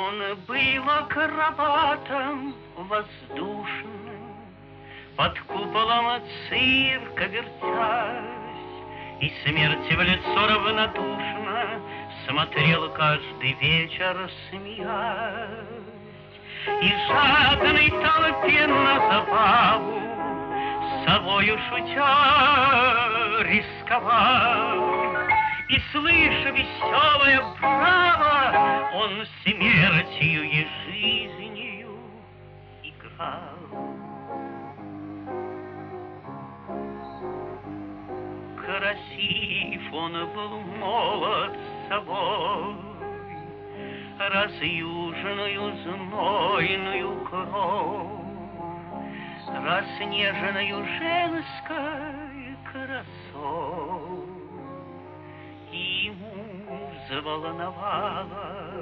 Он был акробатом воздушным, под куполом цирка вертясь, и смерти в лицо равнодушно смотрел каждый вечер, смеясь. И жадной толпе на забаву собою шутя рисковал. И, слыша веселое право, он смертью и жизнью играл. Красив он был, молод собой, разюженную знойную кровь, раснеженную женской красой. Ему заволновала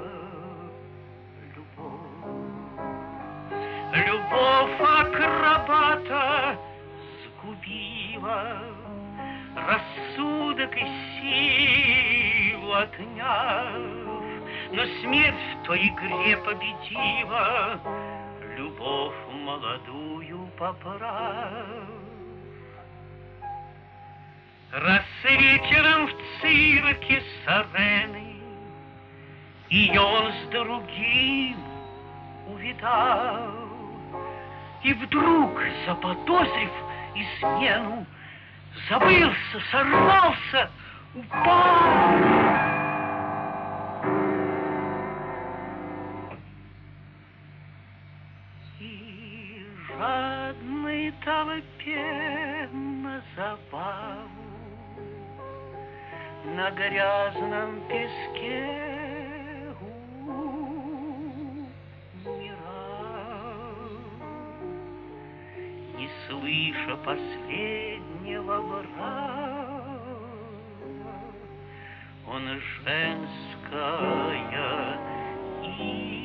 любовь. Любовь акробата сгубила, рассудок и силу отняв, но смерть в той игре победила, любовь молодую поправ. Раз вечером в цирке с арены ее он с другим увидал, и вдруг, заподозрив измену, забылся, сорвался, упал. И жадной толпе на забаву на грязном песке умирал, не слыша последнего врага. Он женская и